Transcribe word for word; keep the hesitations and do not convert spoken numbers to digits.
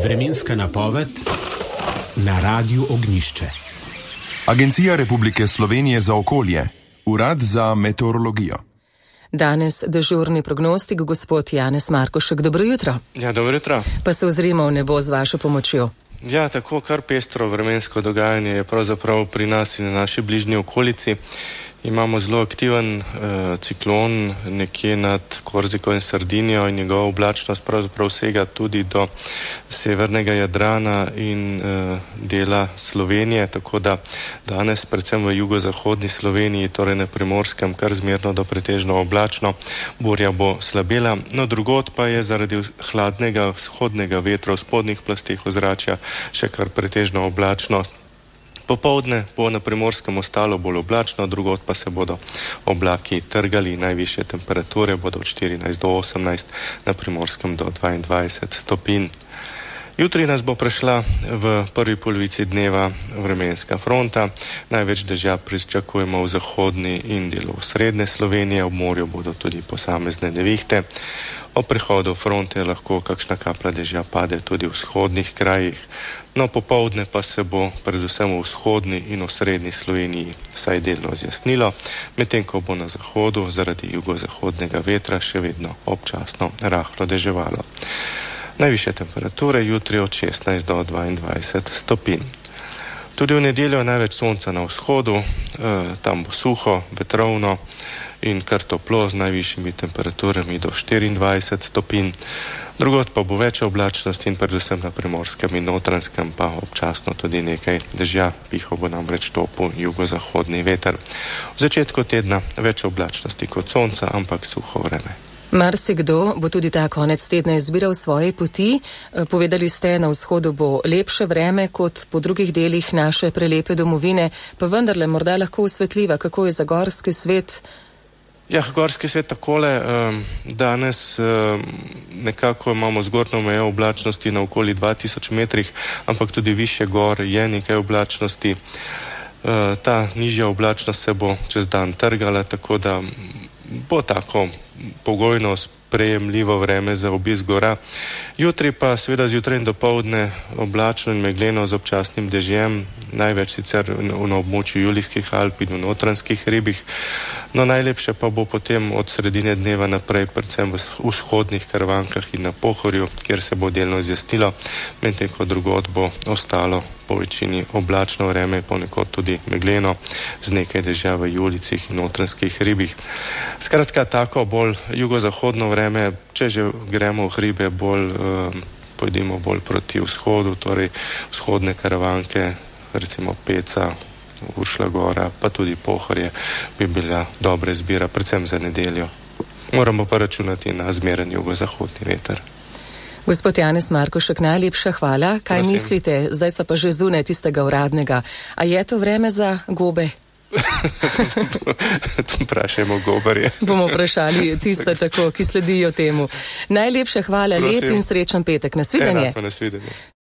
Vremenska napoved na Radiu Ognjišče. Agencija Republike Slovenije za okolje, Urad za meteorologijo. Danes dežurni prognostik gospod Janez Markošek. Dobro jutro. Ja, dobro jutro. Pa se ozrimo v nebo z vašo pomočjo. Ja, tako kar pestro vremensko dogajanje je pravzaprav pri nas in na naši bližnji okolici. Imamo zelo aktiven uh, ciklon nekje nad Korziko in Sardinijo in njegova oblačnost pravzaprav sega tudi do severnega Jadrana in uh, dela Slovenije, tako da danes predvsem v jugozahodni Sloveniji, torej na Primorskem, kar zmerno do pretežno oblačno, burja bo slabela, no drugod pa je zaradi hladnega vzhodnega vetra v spodnjih plasteh ozračja še kar pretežno oblačno. Popoldne bo na Primorskem ostalo bolj oblačno, drugod pa se bodo oblaki trgali, najvišje temperature bodo od štirinajst do osemnajst, na Primorskem do dvaindvajset stopinj. Jutri nas bo prešla v prvi polovici dneva vremenska fronta, največ dežja pričakujemo v zahodni in delu srednje Slovenije, ob morju bodo tudi posamezne nevihte. O prihodu fronte lahko kakšna kaplja dežja pade tudi v vzhodnih krajih, no popoldne pa se bo predvsem v vzhodni in v srednji Sloveniji vsaj delno zjasnilo, medtem ko bo na zahodu zaradi jugozahodnega vetra še vedno občasno rahlo deževalo. Najvišje temperature jutri od šestnajst do dvaindvajset stopinj. Tudi v nedeljo je največ sonca na vzhodu, e, tam bo suho, vetrovno in kar toplo z najvišjimi temperaturami do štiriindvajset stopinj. Drugod pa bo več oblačnosti in predvsem na Primorskem in Notranjskem pa občasno tudi nekaj dežja, pihal bo namreč topel jugozahodni veter. V začetku tedna več oblačnosti kot sonca, ampak suho vreme. Marsikdo bo tudi ta konec tedna izbiral svoje poti. Povedali ste, na vzhodu bo lepše vreme kot po drugih delih naše prelepe domovine, pa vendarle morda lahko osvetljiva, kako je za gorski svet. Ja, gorski svet takole, danes nekako imamo zgornjo mejo oblačnosti na okoli dva tisoč metrih, ampak tudi višje gor je nekaj oblačnosti. Ta nižja oblačnost se bo čez dan trgala, tako da bo tako pogojno sprejemljivo vreme za obisk gora. Jutri pa seveda zjutraj in dopoldne oblačno in megleno z občasnim dežjem, največ sicer na območju Julijskih Alp in v Notranjskih hribih. No, najlepše pa bo potem od sredine dneva naprej, predvsem v vzhodnih Karavankah in na Pohorju, kjer se bo delno zjasnilo, medtem ko drugod bo ostalo po večini oblačno vreme, ponekod tudi megleno, z nekaj dežja v Julijcih in Notranjskih hribih. Skratka, tako bolj jugozahodno vreme, če že gremo v hribe, bolj eh, pojdimo bolj proti vzhodu, torej vzhodne Karavanke, recimo Peca, Uršlja Gora, pa tudi Pohorje bi bila dobra izbira, predvsem za nedeljo. Moramo pa računati na zmeren jugozahodni veter. Gospod Janez Markošek, najlepša hvala. Kaj Prosim. mislite, zdaj so pa že zunaj tistega uradnega, a je to vreme za gobe? Vprašajmo gobarje. Bomo vprašali tiste tako, ki sledijo temu. Najlepša hvala, Prosim. Lep in srečen petek. Nasvidenje. Enako, nasvidenje.